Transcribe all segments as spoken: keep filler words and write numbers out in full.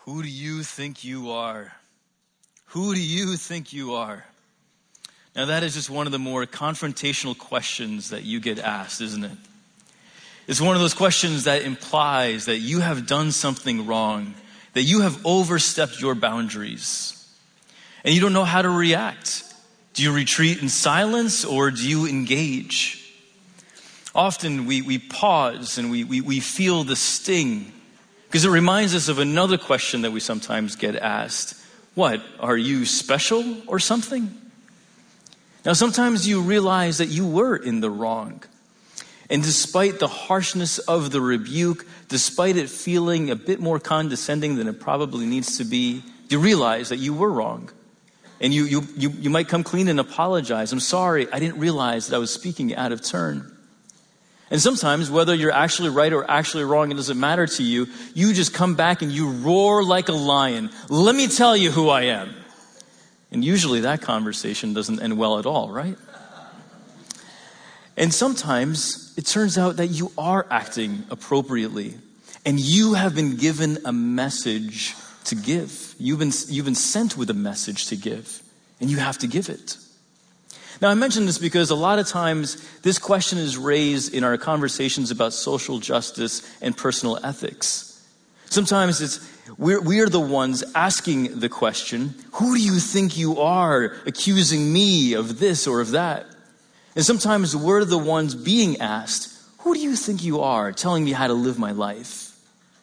Who do you think you are? Who do you think you are? Now that is just one of the more confrontational questions that you get asked, isn't it? It's one of those questions that implies that you have done something wrong, that you have overstepped your boundaries, and you don't know how to react. Do you retreat in silence or do you engage? Often we, we pause and we, we, we feel the sting because it reminds us of another question that we sometimes get asked. What, are you special or something? Now sometimes you realize that you were in the wrong. And despite the harshness of the rebuke, despite it feeling a bit more condescending than it probably needs to be, you realize that you were wrong. And you, you, you, you might come clean and apologize. I'm sorry, I didn't realize that I was speaking out of turn. And sometimes, whether you're actually right or actually wrong, it doesn't matter to you. You just come back and you roar like a lion. Let me tell you who I am. And usually that conversation doesn't end well at all, right? And sometimes it turns out that you are acting appropriately. And you have been given a message to give. You've been, you've been sent with a message to give. And you have to give it. Now, I mention this because a lot of times this question is raised in our conversations about social justice and personal ethics. Sometimes it's we're, we're the ones asking the question, who do you think you are, accusing me of this or of that? And sometimes we're the ones being asked, who do you think you are, telling me how to live my life?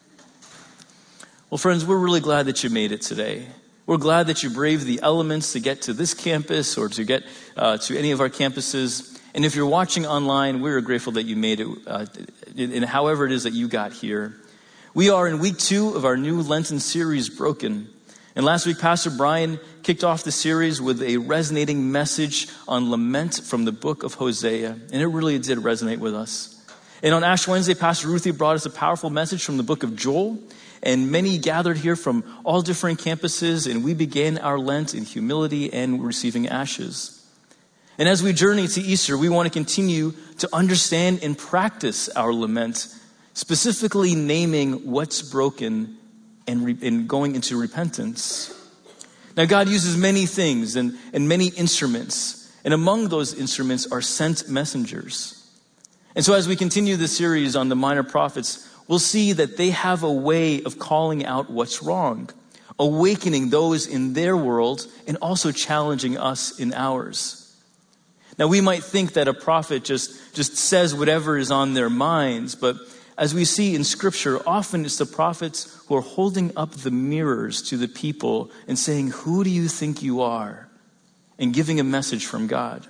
Well, friends, we're really glad that you made it today. We're glad that you braved the elements to get to this campus or to get uh, to any of our campuses. And if you're watching online, we're grateful that you made it, uh, in, in however it is that you got here. We are in week two of our new Lenten series, Broken. And last week, Pastor Brian kicked off the series with a resonating message on lament from the book of Hosea. And it really did resonate with us. And on Ash Wednesday, Pastor Ruthie brought us a powerful message from the book of Joel. And many gathered here from all different campuses, and we began our Lent in humility and receiving ashes. And as we journey to Easter, we want to continue to understand and practice our lament, specifically naming what's broken and, re- and going into repentance. Now, God uses many things and, and many instruments, and among those instruments are sent messengers. And so as we continue the series on the minor prophets, we'll see that they have a way of calling out what's wrong, awakening those in their world, and also challenging us in ours. Now, we might think that a prophet just, just says whatever is on their minds, but as we see in Scripture, often it's the prophets who are holding up the mirrors to the people and saying, who do you think you are? And giving a message from God.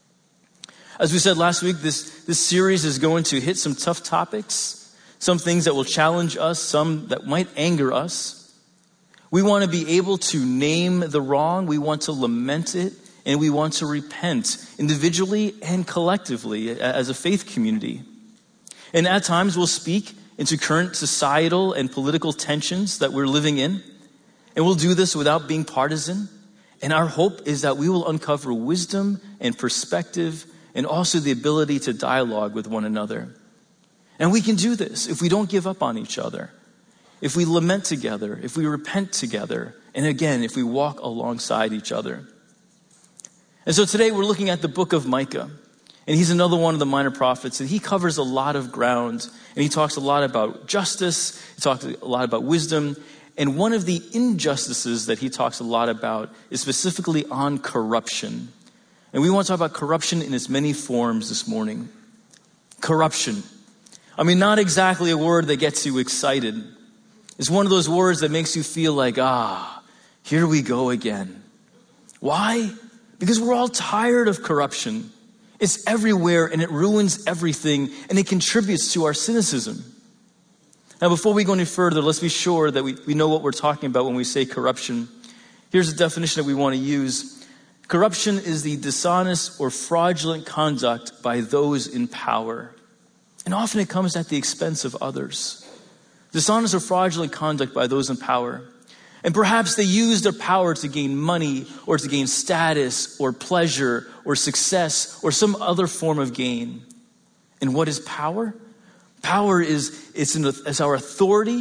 As we said last week, this, this series is going to hit some tough topics. Some things that will challenge us, some that might anger us. We want to be able to name the wrong. We want to lament it, and we want to repent individually and collectively as a faith community. And at times we'll speak into current societal and political tensions that we're living in. And we'll do this without being partisan. And our hope is that we will uncover wisdom and perspective and also the ability to dialogue with one another. And we can do this if we don't give up on each other, if we lament together, if we repent together, and again, if we walk alongside each other. And so today we're looking at the book of Micah, and he's another one of the minor prophets, and he covers a lot of ground, and he talks a lot about justice, he talks a lot about wisdom, and one of the injustices that he talks a lot about is specifically on corruption. And we want to talk about corruption in its many forms this morning. Corruption. I mean, not exactly a word that gets you excited. It's one of those words that makes you feel like, ah, here we go again. Why? Because we're all tired of corruption. It's everywhere and it ruins everything and it contributes to our cynicism. Now, before we go any further, let's be sure that we, we know what we're talking about when we say corruption. Here's a definition that we want to use. Corruption is the dishonest or fraudulent conduct by those in power. And often it comes at the expense of others. Dishonest or fraudulent conduct by those in power. And perhaps they use their power to gain money or to gain status or pleasure or success or some other form of gain. And what is power? Power is it's, an, it's our authority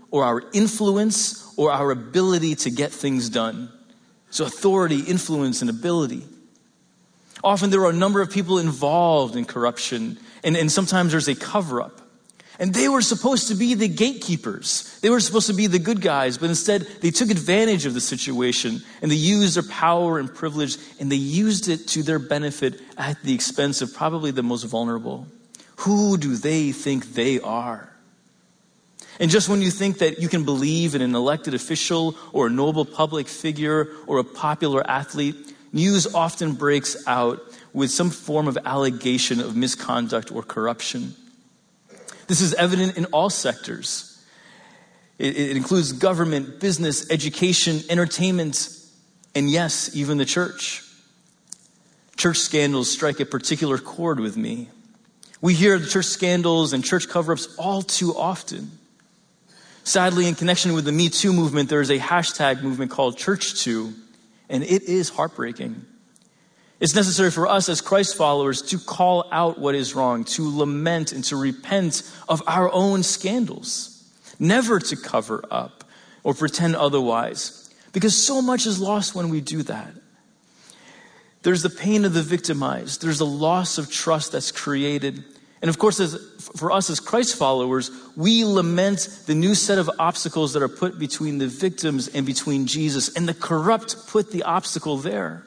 or our influence or our ability to get things done. So authority, influence, and ability. Often there are a number of people involved in corruption, and, and sometimes there's a cover-up. And they were supposed to be the gatekeepers. They were supposed to be the good guys, but instead they took advantage of the situation and they used their power and privilege and they used it to their benefit at the expense of probably the most vulnerable. Who do they think they are? And just when you think that you can believe in an elected official or a noble public figure or a popular athlete, news often breaks out with some form of allegation of misconduct or corruption. This is evident in all sectors. It, it includes government, business, education, entertainment, and yes, even the church. Church scandals strike a particular chord with me. We hear the church scandals and church cover-ups all too often. Sadly, in connection with the Me Too movement, there is a hashtag movement called Church Too, and it is heartbreaking. It's necessary for us as Christ followers to call out what is wrong, to lament and to repent of our own scandals, never to cover up or pretend otherwise, because so much is lost when we do that. There's the pain of the victimized. There's the loss of trust that's created. And of course, as, for us as Christ followers, we lament the new set of obstacles that are put between the victims and between Jesus, and the corrupt put the obstacle there.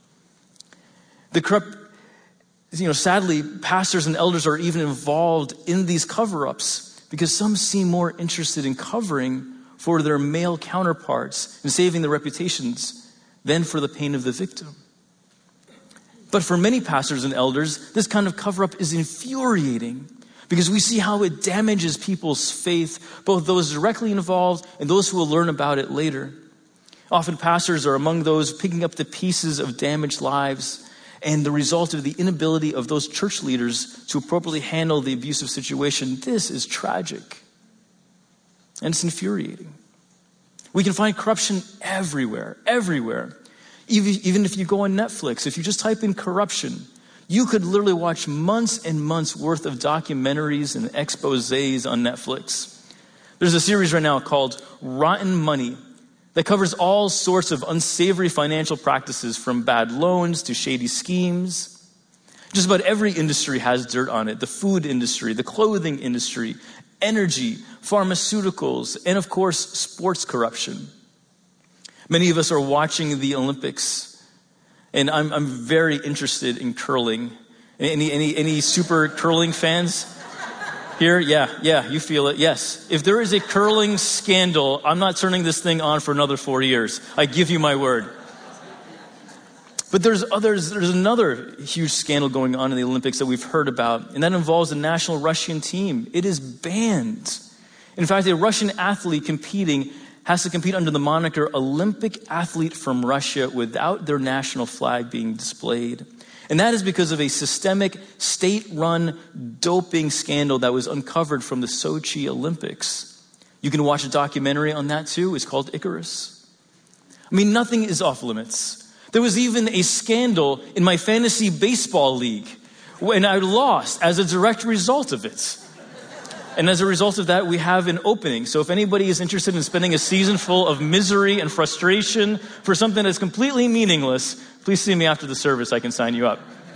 The corrupt, you know, sadly, pastors and elders are even involved in these cover-ups because some seem more interested in covering for their male counterparts and saving their reputations than for the pain of the victim. But for many pastors and elders, this kind of cover-up is infuriating because we see how it damages people's faith, both those directly involved and those who will learn about it later. Often pastors are among those picking up the pieces of damaged lives and the result of the inability of those church leaders to appropriately handle the abusive situation. This is tragic. And it's infuriating. We can find corruption everywhere, everywhere. Even, even if you go on Netflix, if you just type in corruption, you could literally watch months and months worth of documentaries and exposés on Netflix. There's a series right now called Rotten Money that covers all sorts of unsavory financial practices, from bad loans to shady schemes. Just about every industry has dirt on it. The food industry, the clothing industry, energy, pharmaceuticals, and of course, sports corruption. Many of us are watching the Olympics, and I'm, I'm very interested in curling. Any, any, any super curling fans? Here, yeah, yeah, you feel it, yes. If there is a curling scandal, I'm not turning this thing on for another four years. I give you my word. But there's others, there's another huge scandal going on in the Olympics that we've heard about, and that involves the national Russian team. It is banned. In fact, a Russian athlete competing has to compete under the moniker Olympic athlete from Russia without their national flag being displayed. And that is because of a systemic state-run doping scandal that was uncovered from the Sochi Olympics. You can watch a documentary on that too. It's called Icarus. I mean, nothing is off limits. There was even a scandal in my fantasy baseball league when I lost as a direct result of it. And as a result of that, we have an opening. So if anybody is interested in spending a season full of misery and frustration for something that's completely meaningless, please see me after the service. I can sign you up.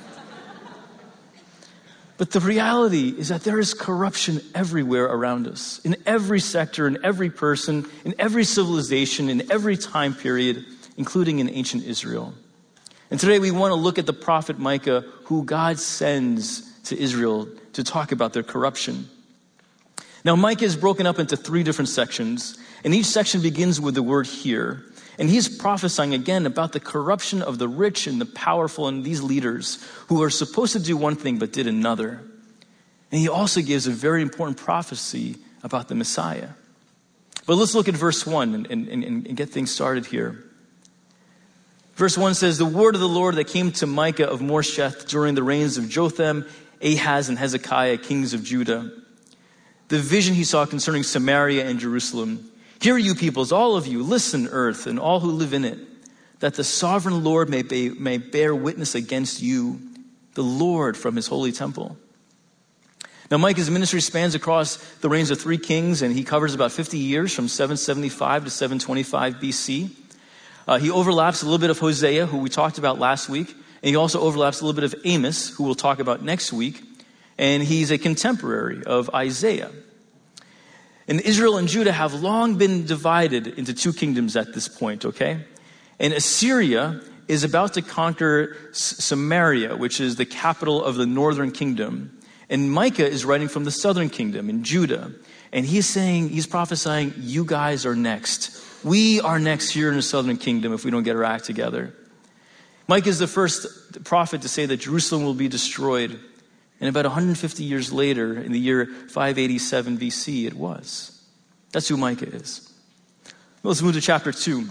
But the reality is that there is corruption everywhere around us, in every sector, in every person, in every civilization, in every time period, including in ancient Israel. And today we want to look at the prophet Micah, who God sends to Israel to talk about their corruption. Now, Micah is broken up into three different sections, and each section begins with the word "here." And he's prophesying again about the corruption of the rich and the powerful and these leaders who are supposed to do one thing but did another. And he also gives a very important prophecy about the Messiah. But let's look at verse one and, and, and get things started here. Verse one says, "The word of the Lord that came to Micah of Moresheth during the reigns of Jotham, Ahaz, and Hezekiah, kings of Judah. The vision he saw concerning Samaria and Jerusalem. Hear, you peoples, all of you, listen, earth, and all who live in it, that the sovereign Lord may, be, may bear witness against you, the Lord from his holy temple. Now, Micah's ministry spans across the reigns of three kings, and he covers about fifty years from seven seventy-five to seven twenty-five B C. Uh, he overlaps a little bit of Hosea, who we talked about last week, and he also overlaps a little bit of Amos, who we'll talk about next week, and he's a contemporary of Isaiah. And Israel and Judah have long been divided into two kingdoms at this point, okay? And Assyria is about to conquer S- Samaria, which is the capital of the northern kingdom. And Micah is writing from the southern kingdom in Judah. And he's saying, he's prophesying, you guys are next. We are next here in the southern kingdom if we don't get our act together. Micah is the first prophet to say that Jerusalem will be destroyed. And about one hundred fifty years later, in the year five eighty-seven B C, it was. That's who Micah is. Let's move to chapter two.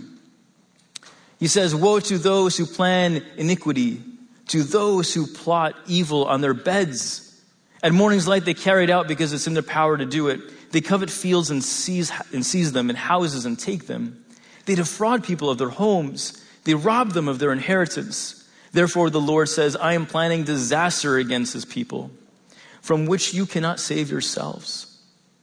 He says, woe to those who plan iniquity, to those who plot evil on their beds. At morning's light they carry it out because it's in their power to do it. They covet fields and seize, and seize them, and houses and take them. They defraud people of their homes. They rob them of their inheritance. Therefore the Lord says, I am planning disaster against his people, from which you cannot save yourselves.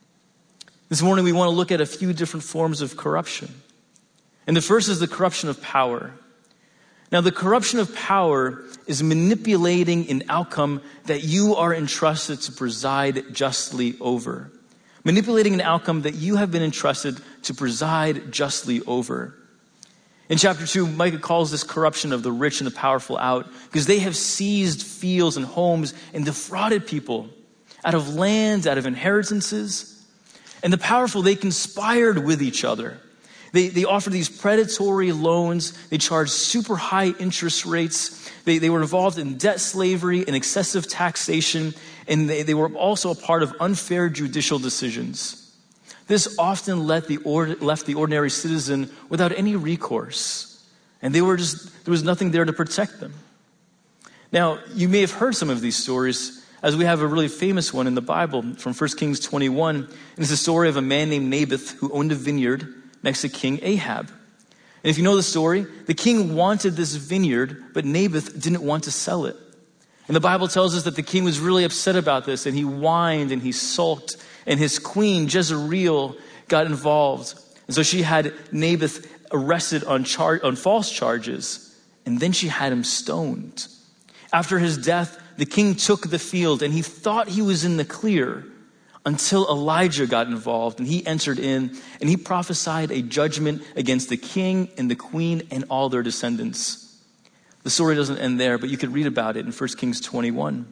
This morning we want to look at a few different forms of corruption. And the first is the corruption of power. Now, the corruption of power is manipulating an outcome that you are entrusted to preside justly over. Manipulating an outcome that you have been entrusted to preside justly over. In chapter two, Micah calls this corruption of the rich and the powerful out because they have seized fields and homes and defrauded people out of lands, out of inheritances. And the powerful, they conspired with each other. They, they offered these predatory loans. They charged super high interest rates. They, they were involved in debt slavery and excessive taxation. And they, they were also a part of unfair judicial decisions. This often let the or, left the ordinary citizen without any recourse. And they were just, there was nothing there to protect them. Now, you may have heard some of these stories, as we have a really famous one in the Bible from First Kings twenty-one. And it's the story of a man named Naboth who owned a vineyard next to King Ahab. And if you know the story, the king wanted this vineyard, but Naboth didn't want to sell it. And the Bible tells us that the king was really upset about this, and he whined and he sulked, and his queen, Jezreel, got involved. And so she had Naboth arrested on, char- on false charges, and then she had him stoned. After his death, the king took the field, and he thought he was in the clear, until Elijah got involved and he entered in and he prophesied a judgment against the king and the queen and all their descendants. The story doesn't end there, but you could read about it in First Kings twenty-one.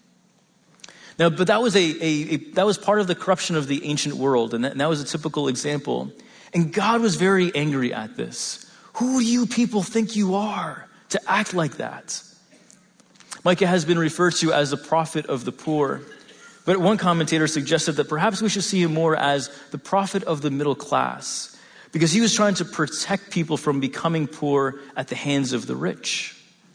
Now, but that was a, a, a that was part of the corruption of the ancient world, and that, and that was a typical example. And God was very angry at this. Who do you people think you are to act like that? Micah has been referred to as the prophet of the poor. But one commentator suggested that perhaps we should see him more as the prophet of the middle class, because he was trying to protect people from becoming poor at the hands of the rich.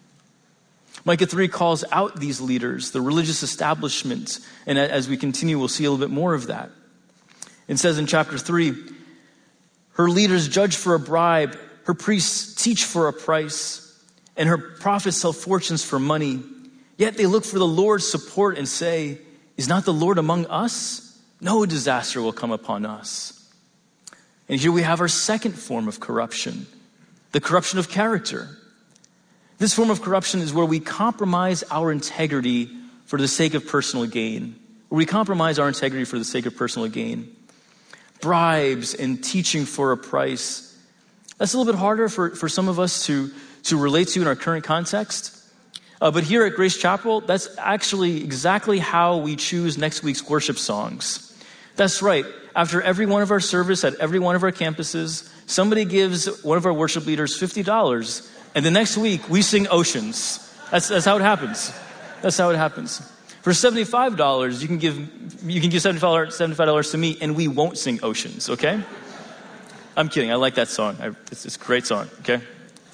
Micah three calls out these leaders, the religious establishment, and as we continue, we'll see a little bit more of that. It says in chapter three, her leaders judge for a bribe, her priests teach for a price, and her prophets sell fortunes for money. Yet they look for the Lord's support and say, is not the Lord among us? No disaster will come upon us. And here we have our second form of corruption, the corruption of character. This form of corruption is where we compromise our integrity for the sake of personal gain. Where we compromise our integrity for the sake of personal gain. Bribes and teaching for a price. That's a little bit harder for, for some of us to, to relate to in our current context. Uh, but here at Grace Chapel, that's actually exactly how we choose next week's worship songs. That's right. After every one of our service at every one of our campuses, somebody gives one of our worship leaders fifty dollars, and the next week we sing Oceans. That's, that's how it happens. That's how it happens. For seventy-five dollars, you can give you can give seventy-five dollars to me, and we won't sing Oceans, okay? I'm kidding. I like that song. I, it's, it's a great song, okay?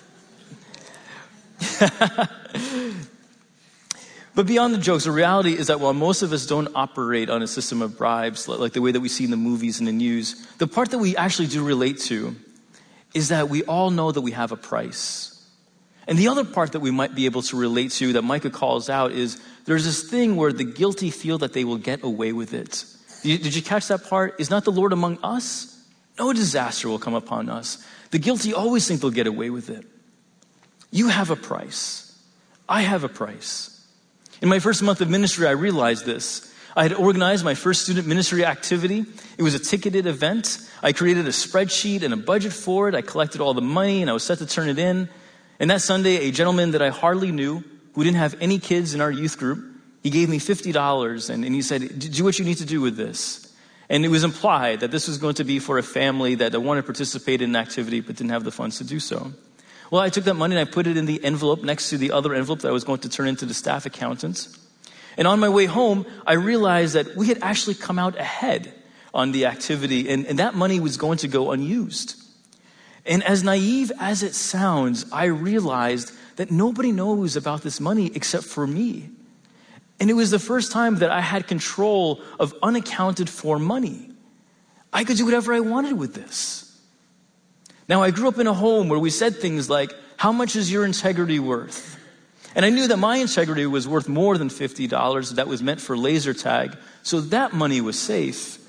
But beyond the jokes, the reality is that while most of us don't operate on a system of bribes, like the way that we see in the movies and the news, the part that we actually do relate to is that we all know that we have a price. And the other part that we might be able to relate to that Micah calls out is there's this thing where the guilty feel that they will get away with it. Did you, did you catch that part? Is not the Lord among us? No disaster will come upon us. The guilty always think they'll get away with it. You have a price. I have a price. In my first month of ministry, I realized this. I had organized my first student ministry activity. It was a ticketed event. I created a spreadsheet and a budget for it. I collected all the money and I was set to turn it in. And that Sunday, a gentleman that I hardly knew, who didn't have any kids in our youth group, he gave me fifty dollars and, and he said, do what you need to do with this. And it was implied that this was going to be for a family that wanted to participate in an activity but didn't have the funds to do so. Well, I took that money and I put it in the envelope next to the other envelope that I was going to turn into the staff accountants. And on my way home, I realized that we had actually come out ahead on the activity, and, and that money was going to go unused. And as naive as it sounds, I realized that nobody knows about this money except for me. And it was the first time that I had control of unaccounted for money. I could do whatever I wanted with this. Now, I grew up in a home where we said things like, how much is your integrity worth? And I knew that my integrity was worth more than fifty dollars that was meant for laser tag, so that money was safe.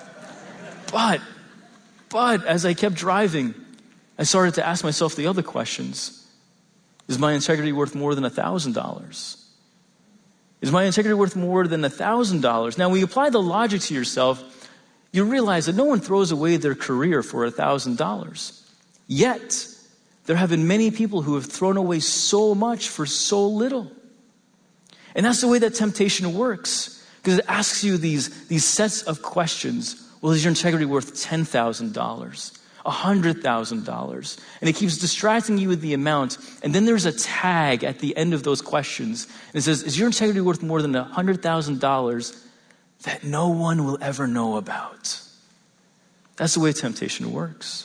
But, but as I kept driving, I started to ask myself the other questions. Is my integrity worth more than one thousand dollars? Is my integrity worth more than one thousand dollars? Now, when you apply the logic to yourself, you realize that no one throws away their career for one thousand dollars. Yet, there have been many people who have thrown away so much for so little. And that's the way that temptation works, because it asks you these, these sets of questions. Well, is your integrity worth ten thousand dollars? one hundred thousand dollars? And it keeps distracting you with the amount. And then there's a tag at the end of those questions. And it says, is your integrity worth more than one hundred thousand dollars that no one will ever know about? That's the way temptation works.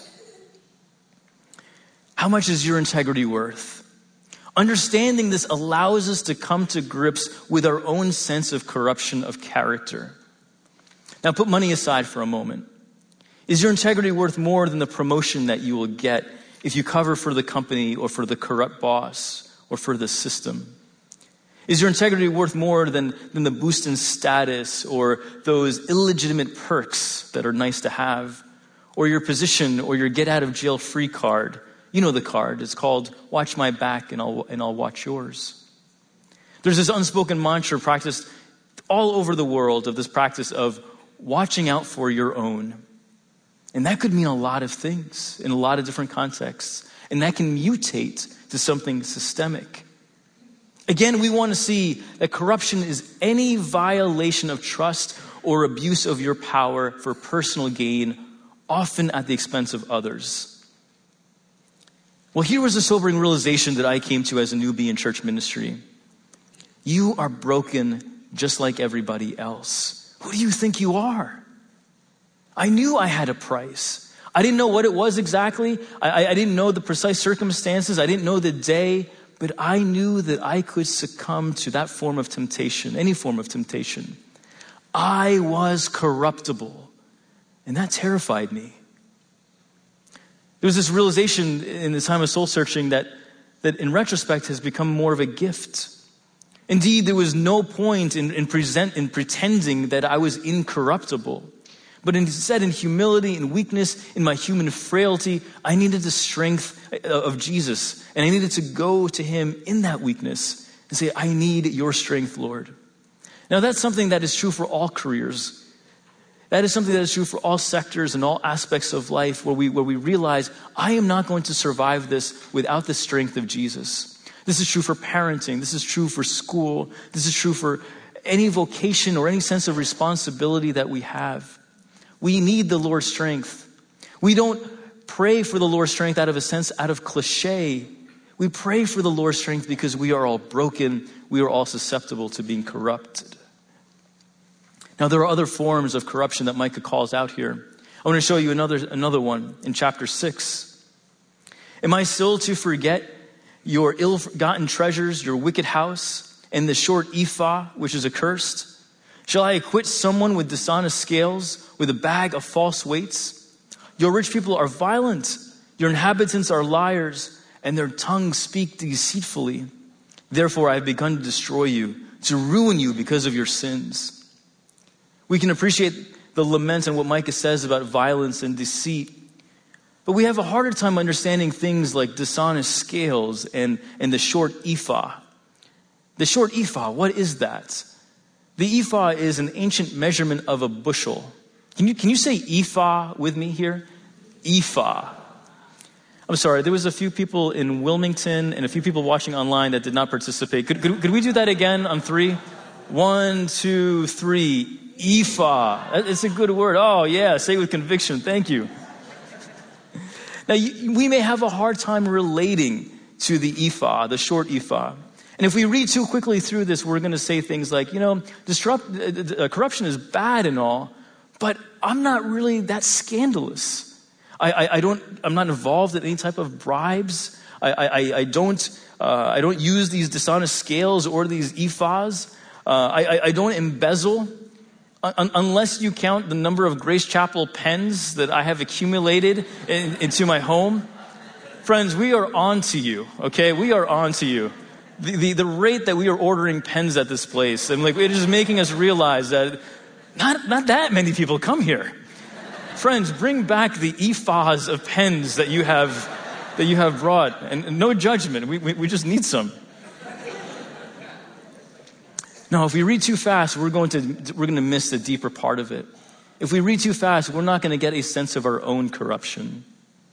How much is your integrity worth? Understanding this allows us to come to grips with our own sense of corruption of character. Now put money aside for a moment. Is your integrity worth more than the promotion that you will get if you cover for the company or for the corrupt boss or for the system? Is your integrity worth more than, than the boost in status or those illegitimate perks that are nice to have, or your position or your get out of jail free card? You know the card. It's called watch my back and I'll, and I'll watch yours. There's this unspoken mantra practiced all over the world of this practice of watching out for your own. And that could mean a lot of things in a lot of different contexts. And that can mutate to something systemic. Again, we want to see that corruption is any violation of trust or abuse of your power for personal gain, often at the expense of others. Well, here was a sobering realization that I came to as a newbie in church ministry. You are broken just like everybody else. Who do you think you are? I knew I had a price. I didn't know what it was exactly. I, I didn't know the precise circumstances. I didn't know the day, but I knew that I could succumb to that form of temptation, any form of temptation. I was corruptible, and that terrified me. There was this realization in the time of soul searching that, that in retrospect has become more of a gift. Indeed, there was no point in, in, present, in pretending that I was incorruptible. But instead, in humility and weakness, in my human frailty, I needed the strength of Jesus. And I needed to go to him in that weakness and say, I need your strength, Lord. Now, that's something that is true for all careers. That is something that is true for all sectors and all aspects of life where we, where we realize, I am not going to survive this without the strength of Jesus. This is true for parenting. This is true for school. This is true for any vocation or any sense of responsibility that we have. We need the Lord's strength. We don't pray for the Lord's strength out of a sense, out of cliche. We pray for the Lord's strength because we are all broken. We are all susceptible to being corrupted. Now, there are other forms of corruption that Micah calls out here. I want to show you another, another one in chapter six. Am I still to forget your ill-gotten treasures, your wicked house, and the short ephah, which is accursed? Shall I acquit someone with dishonest scales, with a bag of false weights? Your rich people are violent. Your inhabitants are liars. and their tongues speak deceitfully. Therefore, I have begun to destroy you, to ruin you because of your sins. We can appreciate the lament and what Micah says about violence and deceit, but we have a harder time understanding things like dishonest scales and, and the short ephah. The short ephah, what is that? The ephah is an ancient measurement of a bushel. Can you, can you say ephah with me here? Ephah. I'm sorry, there was a few people in Wilmington and a few people watching online that did not participate. Could, could, could we do that again on three? One, two, three. Ephah. It's a good word. Oh, yeah, say it with conviction. Thank you. Now, you, we may have a hard time relating to the ephah, the short ephah. And if we read too quickly through this, we're going to say things like, you know, disrupt, uh, corruption is bad and all, but I'm not really that scandalous. I, I, I don't, I'm not involved in any type of bribes. I, I, I don't, uh, I don't use these dishonest scales or these ephahs. Uh, I, I don't embezzle. Un- unless you count the number of Grace Chapel pens that I have accumulated in, into my home. Friends, we are on to you, okay? We are on to you. The, the, the rate that we are ordering pens at this place, and like it is making us realize that not, not that many people come here. Friends, bring back the ephahs of pens that you have that you have brought, and, and no judgment. We, we we just need some. No, if we read too fast, we're going to we're going to miss the deeper part of it. If we read too fast, we're not going to get a sense of our own corruption.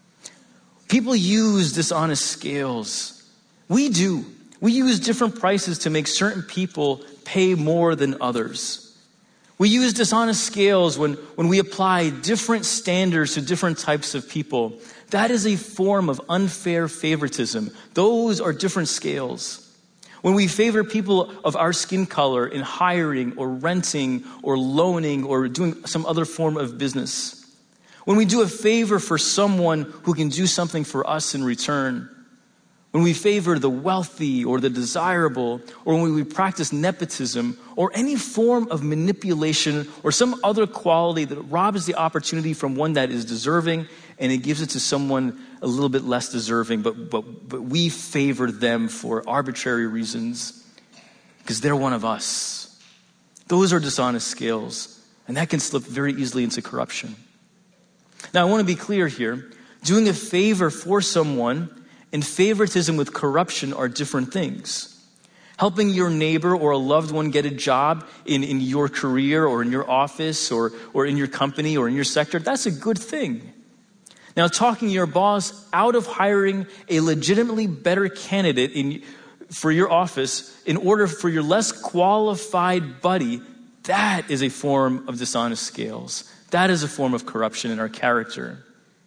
People use dishonest scales. We do. We use different prices to make certain people pay more than others. We use dishonest scales when, when we apply different standards to different types of people. That is a form of unfair favoritism. Those are different scales. When we favor people of our skin color in hiring or renting or loaning or doing some other form of business. When we do a favor for someone who can do something for us in return. When we favor the wealthy or the desirable, or when we practice nepotism or any form of manipulation or some other quality that robs the opportunity from one that is deserving and it gives it to someone a little bit less deserving, but, but, but we favor them for arbitrary reasons because they're one of us. Those are dishonest scales, and that can slip very easily into corruption. Now, I want to be clear here. Doing a favor for someone and favoritism with corruption are different things. Helping your neighbor or a loved one get a job in, in your career or in your office or, or in your company or in your sector, that's a good thing. Now, talking your boss out of hiring a legitimately better candidate in, for your office in order for your less qualified buddy, that is a form of dishonest scales. That is a form of corruption in our character.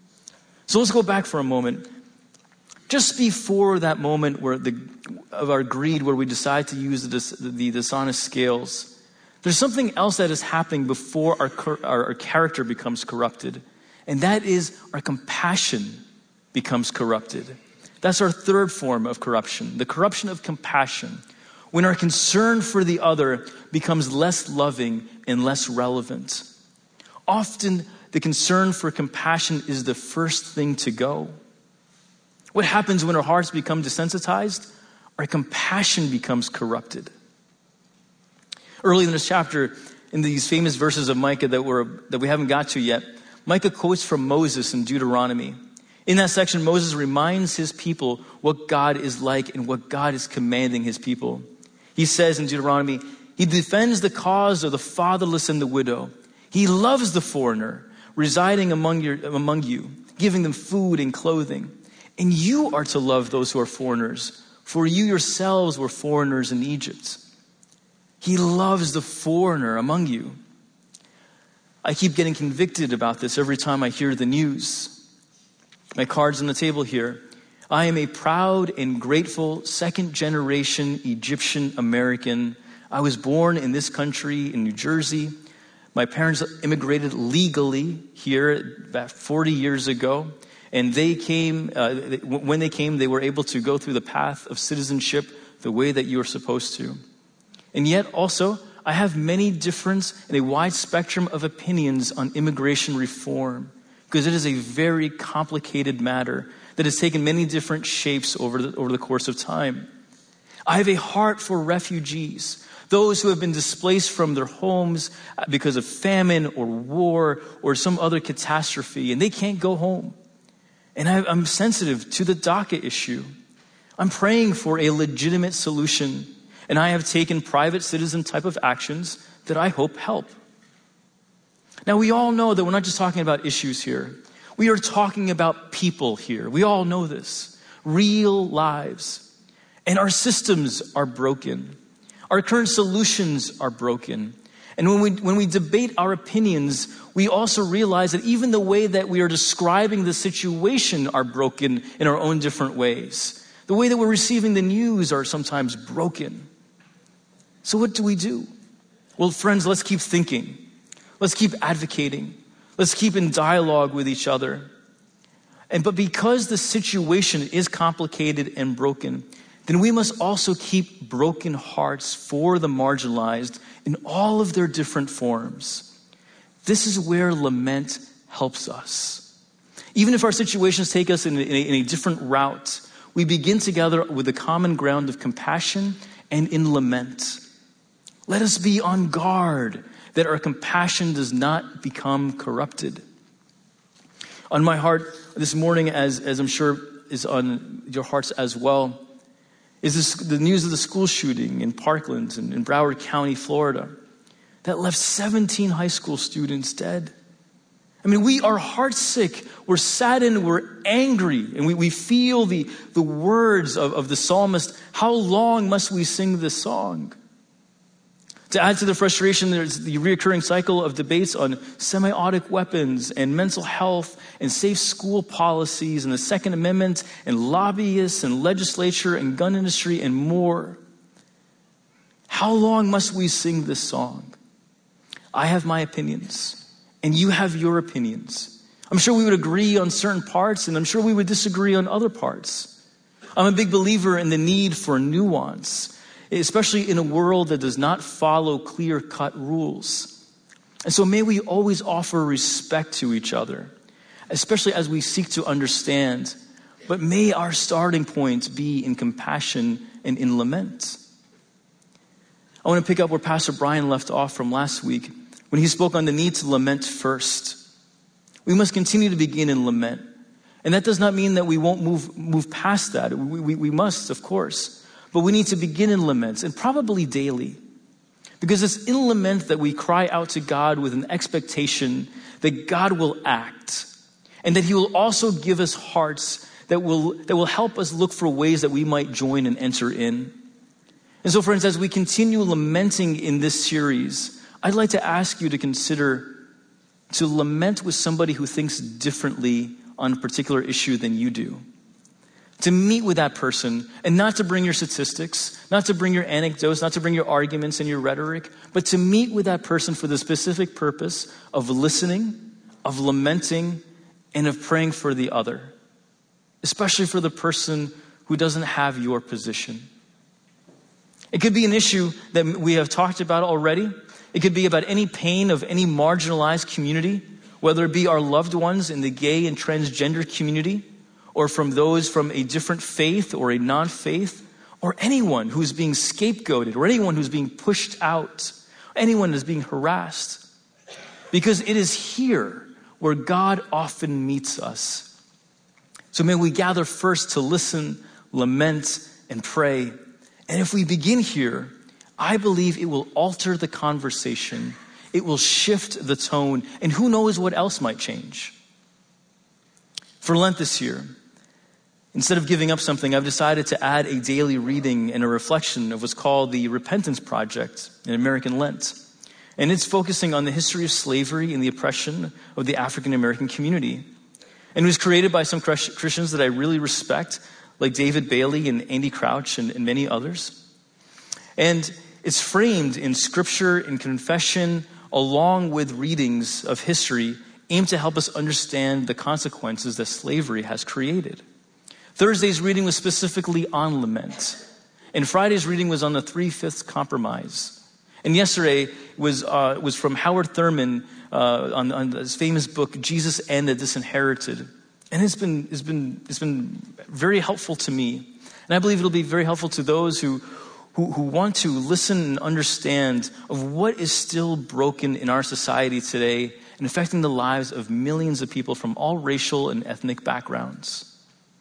So let's go back for a moment. Just before that moment where the, of our greed, where we decide to use the, dis, the dishonest scales, there's something else that is happening before our, our, our character becomes corrupted. And that is our compassion becomes corrupted. That's our third form of corruption, the corruption of compassion. When our concern for the other becomes less loving and less relevant. Often the concern for compassion is the first thing to go. What happens when our hearts become desensitized? Our compassion becomes corrupted. Early in this chapter, in these famous verses of Micah that, we're, that we haven't got to yet, Micah quotes from Moses in Deuteronomy. In that section, Moses reminds his people what God is like and what God is commanding his people. He says in Deuteronomy, he defends the cause of the fatherless and the widow. He loves the foreigner residing among, your, among you, giving them food and clothing. And you are to love those who are foreigners, for you yourselves were foreigners in Egypt. He loves the foreigner among you. I keep getting convicted about this every time I hear the news. My card's on the table here. I am a proud and grateful second generation Egyptian American. I was born in this country in New Jersey. My parents immigrated legally here about forty years ago. And they came, uh, when they came, they were able to go through the path of citizenship the way that you are supposed to. And yet also, I have many different and a wide spectrum of opinions on immigration reform. because it is a very complicated matter that has taken many different shapes over the, over the course of time. I have a heart for refugees, those who have been displaced from their homes because of famine or war or some other catastrophe, and they can't go home. And I, I'm sensitive to the DACA issue. I'm praying for a legitimate solution, and I have taken private citizen type of actions that I hope help. Now, we all know that we're not just talking about issues here. We are talking about people here. We all know this. Real lives. And our systems are broken. Our current solutions are broken. And when we when we debate our opinions, we also realize that even the way that we are describing the situation are broken in our own different ways. The way that we're receiving the news are sometimes broken. So what do we do? Well, friends, let's keep thinking. Let's keep advocating. Let's keep in dialogue with each other. And but because the situation is complicated and broken, then we must also keep broken hearts for the marginalized in all of their different forms. This is where lament helps us. Even if our situations take us in a, in a different route, we begin together with the common ground of compassion and in lament. Let us be on guard that our compassion does not become corrupted. On my heart this morning, as, as I'm sure is on your hearts as well, is this, the news of the school shooting in Parkland and in Broward County, Florida, that left seventeen high school students dead. I mean, we are heartsick, we're saddened, we're angry, and we, we feel the, the words of, of the psalmist, how long must we sing this song? To add to the frustration, there's the recurring cycle of debates on semi-automatic weapons and mental health and safe school policies and the Second Amendment and lobbyists and legislature and gun industry and more. How long must we sing this song? I have my opinions, and you have your opinions. I'm sure we would agree on certain parts, and I'm sure we would disagree on other parts. I'm a big believer in the need for nuance, especially in a world that does not follow clear-cut rules. And so may we always offer respect to each other, especially as we seek to understand. But may our starting point be in compassion and in lament. I want to pick up where Pastor Brian left off from last week when he spoke on the need to lament first. We must continue to begin in lament. And that does not mean that we won't move, move past that. We, we, we must, of course. But we need to begin in laments, and probably daily. Because it's in lament that we cry out to God with an expectation that God will act. And that he will also give us hearts that will, that will help us look for ways that we might join and enter in. And so, friends, as we continue lamenting in this series, I'd like to ask you to consider to lament with somebody who thinks differently on a particular issue than you do. To meet with that person and not to bring your statistics, not to bring your anecdotes, not to bring your arguments and your rhetoric, but to meet with that person for the specific purpose of listening, of lamenting, and of praying for the other, especially for the person who doesn't have your position. It could be an issue that we have talked about already. It could be about any pain of any marginalized community, whether it be our loved ones in the gay and transgender community, or from those from a different faith or a non-faith, or anyone who's being scapegoated, or anyone who's being pushed out, anyone who's being harassed. Because it is here where God often meets us. So may we gather first to listen, lament, and pray. And if we begin here, I believe it will alter the conversation. It will shift the tone, and who knows what else might change. For Lent this year, instead of giving up something, I've decided to add a daily reading and a reflection of what's called the Repentance Project in American Lent. And it's focusing on the history of slavery and the oppression of the African American community. And it was created by some Christians that I really respect, like David Bailey and Andy Crouch and, and many others. And it's framed in scripture, in confession, along with readings of history aimed to help us understand the consequences that slavery has created. Thursday's reading was specifically on lament. And Friday's reading was on the three-fifths compromise. And yesterday was uh, was from Howard Thurman uh, on, on his famous book, Jesus and the Disinherited. And it's been, it's been, it's been very helpful to me. And I believe it'll be very helpful to those who, who, who want to listen and understand of what is still broken in our society today and affecting the lives of millions of people from all racial and ethnic backgrounds.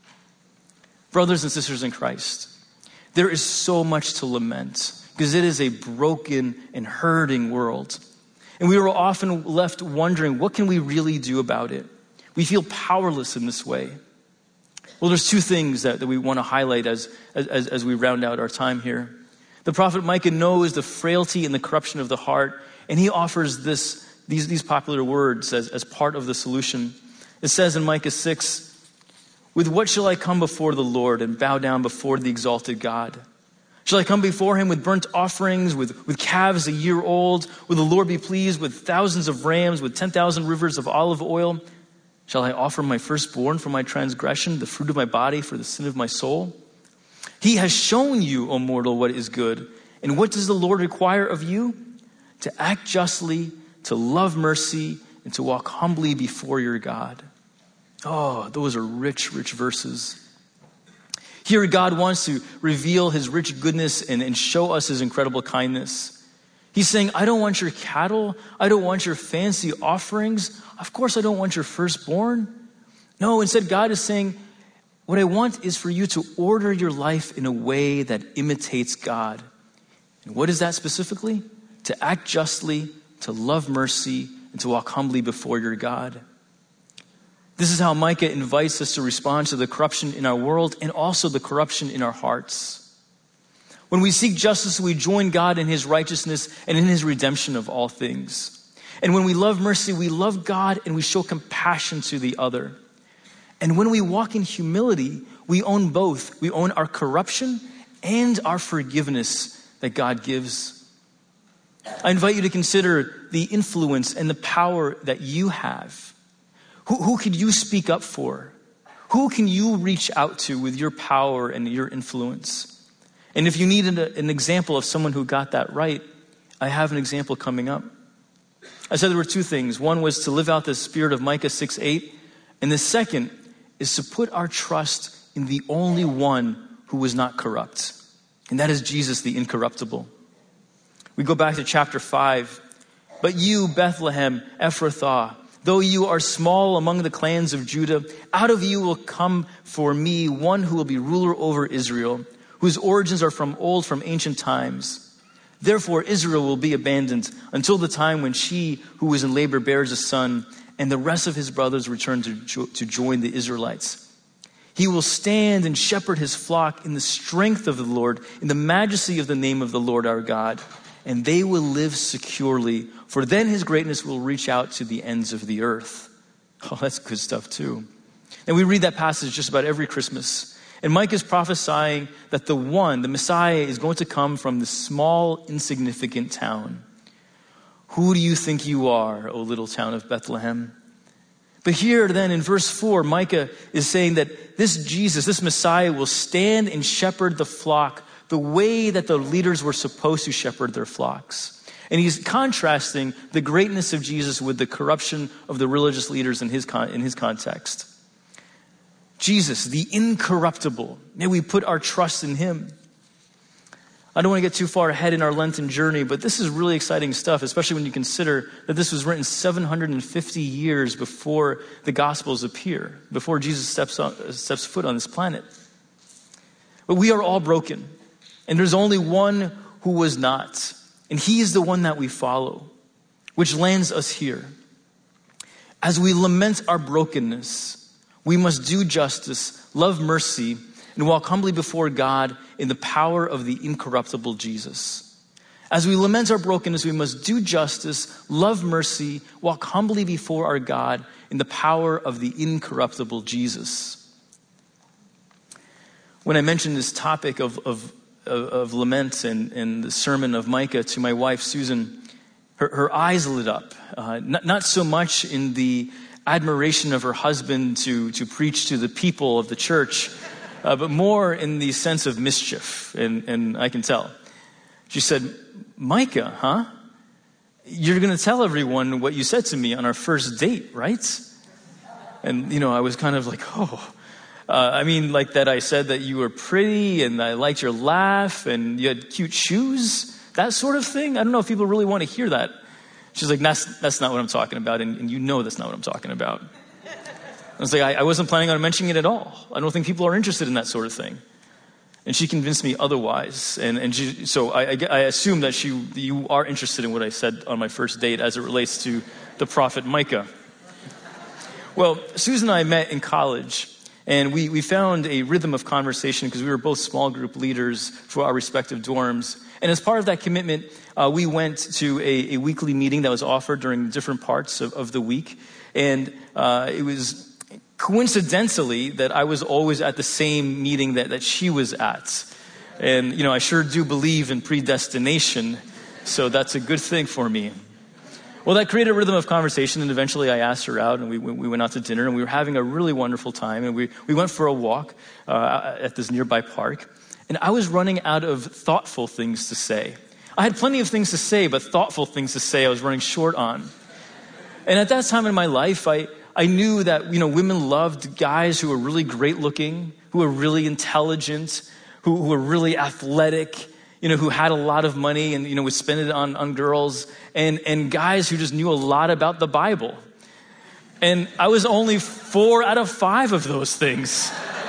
Brothers and sisters in Christ, there is so much to lament because it is a broken and hurting world. And we are often left wondering, what can we really do about it? We feel powerless in this way. Well, there's two things that, that we want to highlight as, as, as we round out our time here. The prophet Micah knows the frailty and the corruption of the heart, and he offers this, these, these popular words as, as part of the solution. It says in Micah six, "With what shall I come before the Lord and bow down before the exalted God? Shall I come before him with burnt offerings, with, with calves a year old? Will the Lord be pleased with thousands of rams, with ten thousand rivers of olive oil? Shall I offer my firstborn for my transgression, the fruit of my body for the sin of my soul? He has shown you, O mortal, what is good. And what does the Lord require of you? To act justly, to love mercy, and to walk humbly before your God." Oh, those are rich, rich verses. Here God wants to reveal his rich goodness and, and show us his incredible kindness. He's saying, I don't want your cattle. I don't want your fancy offerings. Of course, I don't want your firstborn. No, instead, God is saying, what I want is for you to order your life in a way that imitates God. And what is that specifically? To act justly, to love mercy, and to walk humbly before your God. This is how Micah invites us to respond to the corruption in our world and also the corruption in our hearts. When we seek justice, we join God in his righteousness and in his redemption of all things. And when we love mercy, we love God and we show compassion to the other. And when we walk in humility, we own both. We own our corruption and our forgiveness that God gives. I invite you to consider the influence and the power that you have. Who, who could you speak up for? Who can you reach out to with your power and your influence? And if you need an, an example of someone who got that right, I have an example coming up. I said there were two things. One was to live out the spirit of Micah six eight. And the second is to put our trust in the only one who was not corrupt. And that is Jesus, the incorruptible. We go back to chapter five. "But you, Bethlehem, Ephrathah, though you are small among the clans of Judah, out of you will come for me one who will be ruler over Israel, whose origins are from old, from ancient times. Therefore Israel will be abandoned until the time when she who is in labor bears a son, and the rest of his brothers return to, jo- to join the Israelites. He will stand and shepherd his flock in the strength of the Lord, in the majesty of the name of the Lord our God, and they will live securely, for then his greatness will reach out to the ends of the earth." Oh, that's good stuff too. And we read that passage just about every Christmas. And Micah is prophesying that the one, the Messiah, is going to come from this small, insignificant town. Who do you think you are, O little town of Bethlehem? But here then in verse four, Micah is saying that this Jesus, this Messiah, will stand and shepherd the flock the way that the leaders were supposed to shepherd their flocks. And he's contrasting the greatness of Jesus with the corruption of the religious leaders in his con- in his context. Jesus, the incorruptible. May we put our trust in him. I don't want to get too far ahead in our Lenten journey, but this is really exciting stuff, especially when you consider that this was written seven hundred fifty years before the Gospels appear, before Jesus steps on, steps foot on this planet. But we are all broken, and there's only one who was not, and he is the one that we follow, which lands us here. As we lament our brokenness, we must do justice, love mercy, and walk humbly before God in the power of the incorruptible Jesus. As we lament our brokenness, we must do justice, love mercy, walk humbly before our God in the power of the incorruptible Jesus. When I mentioned this topic of, of, of lament and, and the sermon of Micah to my wife, Susan, her, her eyes lit up. Uh, not, not so much in the admiration of her husband to, to preach to the people of the church, uh, but more in the sense of mischief, and, and I can tell. She said, Micah, huh? You're going to tell everyone what you said to me on our first date, right? And, you know, I was kind of like, oh, uh, I mean, like that I said that you were pretty and I liked your laugh and you had cute shoes, that sort of thing. I don't know if people really want to hear that. She's like, that's, that's not what I'm talking about. And, and you know that's not what I'm talking about. I was like, I, I wasn't planning on mentioning it at all. I don't think people are interested in that sort of thing. And she convinced me otherwise. And, and she, so I, I, I assume that she, you are interested in what I said on my first date as it relates to the prophet Micah. Well, Susan and I met in college, and we, we found a rhythm of conversation because we were both small group leaders for our respective dorms. And as part of that commitment, uh, we went to a, a weekly meeting that was offered during different parts of, of the week. And uh, it was coincidentally that I was always at the same meeting that, that she was at. And, you know, I sure do believe in predestination, so that's a good thing for me. Well, that created a rhythm of conversation, and eventually I asked her out, and we we went out to dinner, and we were having a really wonderful time, and we, we went for a walk uh, at this nearby park, and I was running out of thoughtful things to say. I had plenty of things to say, but thoughtful things to say I was running short on. And at that time in my life, I, I knew that, you know, women loved guys who were really great looking, who were really intelligent, who, who were really athletic, you know, who had a lot of money and, you know, would spend it on, on girls, and, and guys who just knew a lot about the Bible. And I was only four out of five of those things.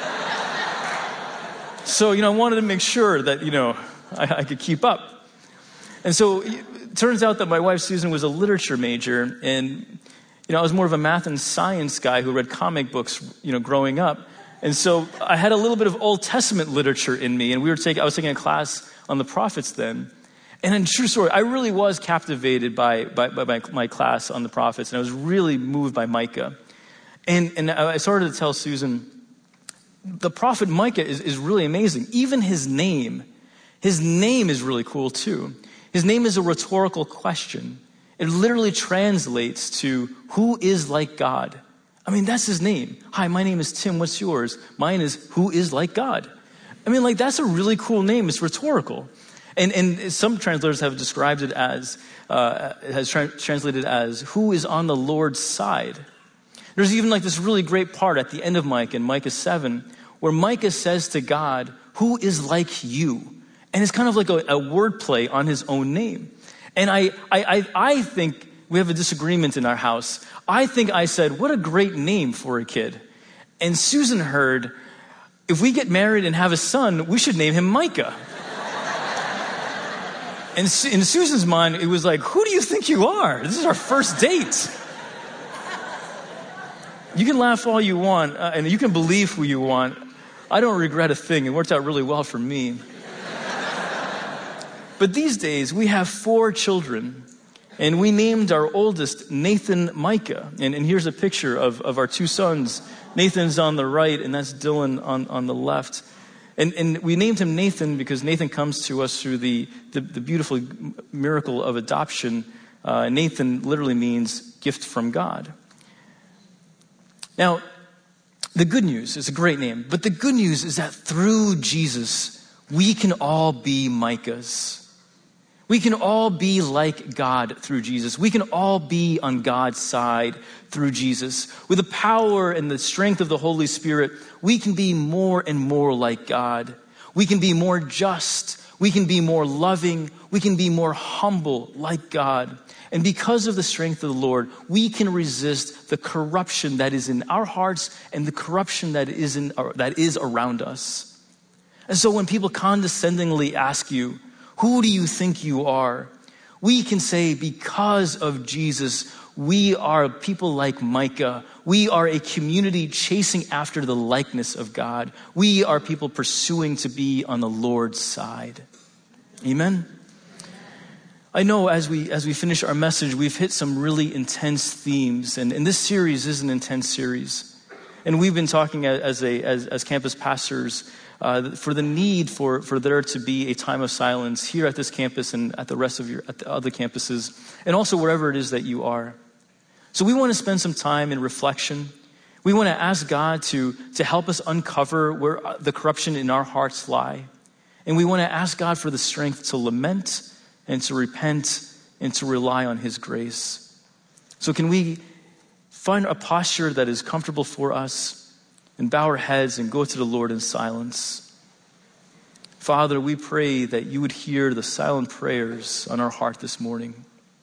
So, you know, I wanted to make sure that, you know, I, I could keep up. And so it turns out that my wife, Susan, was a literature major, and, you know, I was more of a math and science guy who read comic books, you know, growing up. And so I had a little bit of Old Testament literature in me, and we were taking, I was taking a class on the prophets then. And in true story, I really was captivated by, by, by my, my class on the prophets, and I was really moved by Micah. And, and I started to tell Susan, the prophet Micah is, is really amazing. Even his name, his name is really cool too. His name is a rhetorical question. It literally translates to, who is like God? I mean, that's his name. Hi, my name is Tim. What's yours? Mine is, who is like God? I mean, like, that's a really cool name. It's rhetorical. And and some translators have described it as, uh, has tra- translated as, who is on the Lord's side? There's even like this really great part at the end of Micah, in Micah seven, where Micah says to God, who is like you? And it's kind of like a, a wordplay on his own name. And I, I, I, I think we have a disagreement in our house. I think I said, what a great name for a kid. And Susan heard, if we get married and have a son, we should name him Micah. And in Susan's mind, it was like, who do you think you are? This is our first date. You can laugh all you want, uh, and you can believe who you want. I don't regret a thing. It worked out really well for me. But these days, we have four children, and we named our oldest Nathan Micah. And, and here's a picture of, of our two sons. Nathan's on the right, and that's Dylan on, on the left. And, and we named him Nathan because Nathan comes to us through the, the, the beautiful miracle of adoption. Uh, Nathan literally means gift from God. Now, the good news is a great name, but the good news is that through Jesus, we can all be Micahs. We can all be like God through Jesus. We can all be on God's side through Jesus. With the power and the strength of the Holy Spirit, we can be more and more like God. We can be more just. We can be more loving. We can be more humble like God. And because of the strength of the Lord, we can resist the corruption that is in our hearts and the corruption that is in our, that is around us. And so when people condescendingly ask you, who do you think you are? We can say, because of Jesus, we are people like Micah. We are a community chasing after the likeness of God. We are people pursuing to be on the Lord's side. Amen? I know as we as we finish our message, we've hit some really intense themes. And, and this series is an intense series. And we've been talking as a as, as campus pastors Uh, for the need for, for there to be a time of silence here at this campus and at the rest of your at the other campuses, and also wherever it is that you are. So we want to spend some time in reflection. We want to ask God to, to help us uncover where the corruption in our hearts lie. And we want to ask God for the strength to lament and to repent and to rely on his grace. So can we find a posture that is comfortable for us and bow our heads and go to the Lord in silence? Father, we pray that you would hear the silent prayers on our heart this morning.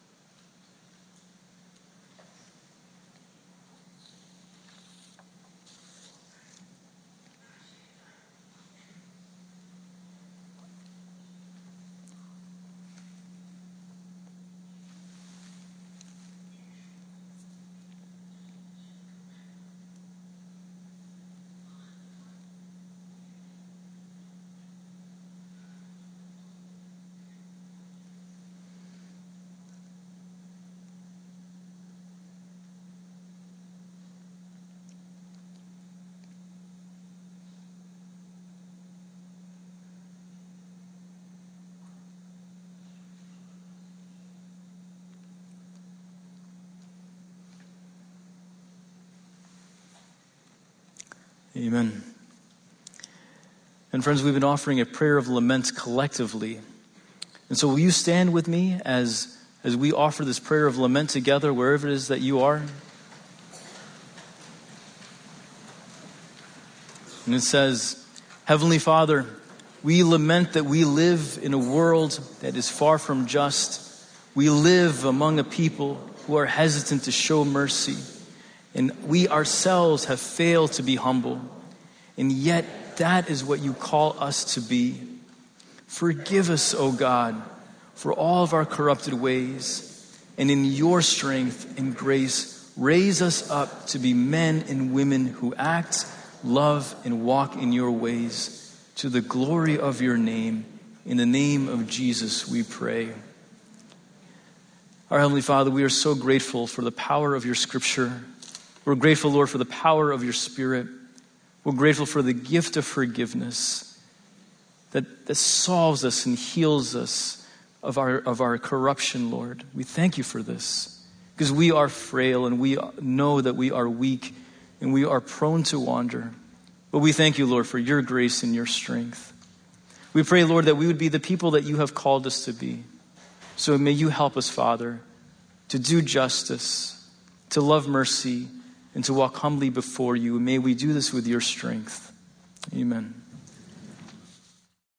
Amen. And friends, we've been offering a prayer of lament collectively. And so will you stand with me as, as we offer this prayer of lament together, wherever it is that you are? And it says, Heavenly Father, we lament that we live in a world that is far from just. We live among a people who are hesitant to show mercy. And we ourselves have failed to be humble. And yet that is what you call us to be. Forgive us, O God, for all of our corrupted ways. And in your strength and grace, raise us up to be men and women who act, love, and walk in your ways to the glory of your name. In the name of Jesus, we pray. Our Heavenly Father, we are so grateful for the power of your scripture. We're grateful, Lord, for the power of your Spirit. We're grateful for the gift of forgiveness that, that solves us and heals us of our, of our corruption, Lord. We thank you for this because we are frail and we know that we are weak and we are prone to wander. But we thank you, Lord, for your grace and your strength. We pray, Lord, that we would be the people that you have called us to be. So may you help us, Father, to do justice, to love mercy, and to walk humbly before you. May we do this with your strength. Amen.